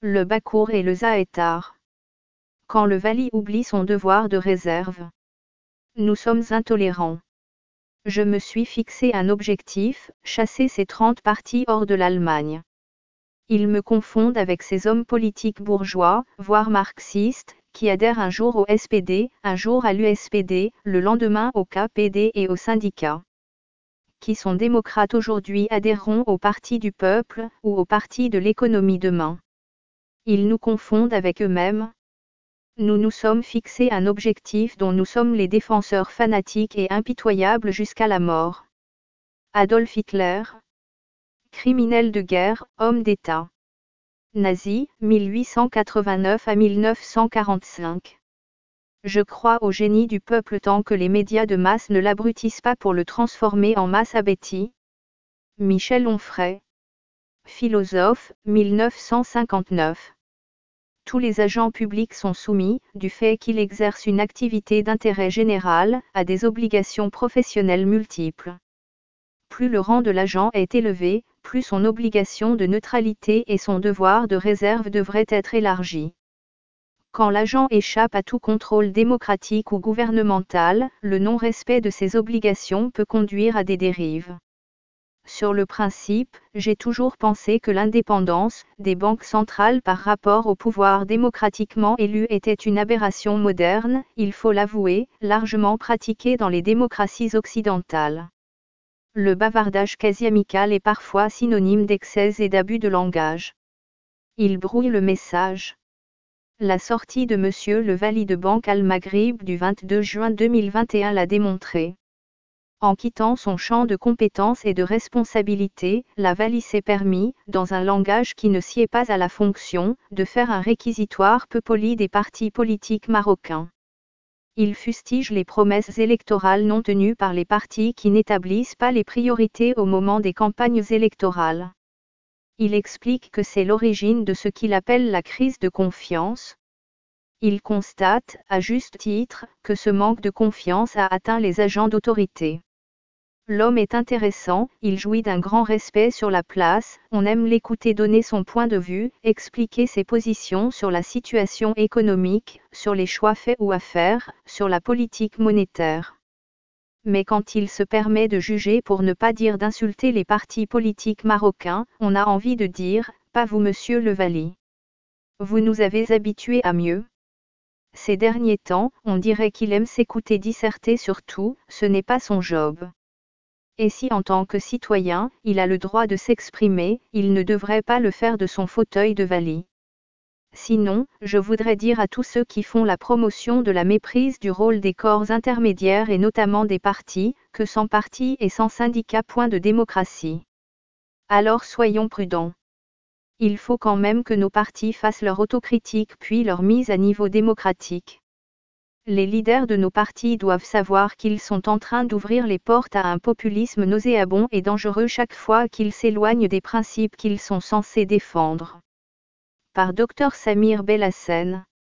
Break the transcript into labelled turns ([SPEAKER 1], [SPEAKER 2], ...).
[SPEAKER 1] le Bakour et le Zaétar. Quand le Vali oublie son devoir de réserve. Nous sommes intolérants. Je me suis fixé un objectif, chasser ces 30 partis hors de l'Allemagne. Ils me confondent avec ces hommes politiques bourgeois, voire marxistes, qui adhèrent un jour au SPD, un jour à l'USPD, le lendemain au KPD et aux syndicats. Qui sont démocrates aujourd'hui adhéreront au Parti du peuple, ou au Parti de l'économie demain. Ils nous confondent avec eux-mêmes. Nous nous sommes fixé un objectif dont nous sommes les défenseurs fanatiques et impitoyables jusqu'à la mort. Adolf Hitler. Criminel de guerre, homme d'État. Nazi, 1889 à 1945. Je crois au génie du peuple tant que les médias de masse ne l'abrutissent pas pour le transformer en masse abétie. Michel Onfray. Philosophe, 1959. Tous les agents publics sont soumis, du fait qu'ils exercent une activité d'intérêt général, à des obligations professionnelles multiples. Plus le rang de l'agent est élevé, plus son obligation de neutralité et son devoir de réserve devraient être élargis. Quand l'agent échappe à tout contrôle démocratique ou gouvernemental, le non-respect de ses obligations peut conduire à des dérives. Sur le principe, j'ai toujours pensé que l'indépendance des banques centrales par rapport au pouvoir démocratiquement élu était une aberration moderne, il faut l'avouer, largement pratiquée dans les démocraties occidentales. Le bavardage quasi amical est parfois synonyme d'excès et d'abus de langage. Il brouille le message. La sortie de Monsieur le Vali de Banque Al-Maghrib du 22 juin 2021 l'a démontré. En quittant son champ de compétences et de responsabilité, la Vali s'est permis, dans un langage qui ne sied pas à la fonction, de faire un réquisitoire peu poli des partis politiques marocains. Il fustige les promesses électorales non tenues par les partis qui n'établissent pas les priorités au moment des campagnes électorales. Il explique que c'est l'origine de ce qu'il appelle la crise de confiance. Il constate, à juste titre, que ce manque de confiance a atteint les agents d'autorité. L'homme est intéressant, il jouit d'un grand respect sur la place, on aime l'écouter donner son point de vue, expliquer ses positions sur la situation économique, sur les choix faits ou à faire, sur la politique monétaire. Mais quand il se permet de juger pour ne pas dire d'insulter les partis politiques marocains, on a envie de dire, pas vous monsieur le Vali. Vous nous avez habitués à mieux. Ces derniers temps, on dirait qu'il aime s'écouter disserter sur tout, ce n'est pas son job. Et si en tant que citoyen, il a le droit de s'exprimer, il ne devrait pas le faire de son fauteuil de Vali. Sinon, je voudrais dire à tous ceux qui font la promotion de la méprise du rôle des corps intermédiaires et notamment des partis, que sans parti et sans syndicat point de démocratie. Alors soyons prudents. Il faut quand même que nos partis fassent leur autocritique puis leur mise à niveau démocratique. Les leaders de nos partis doivent savoir qu'ils sont en train d'ouvrir les portes à un populisme nauséabond et dangereux chaque fois qu'ils s'éloignent des principes qu'ils sont censés défendre. Par Dr Samir Belhassen.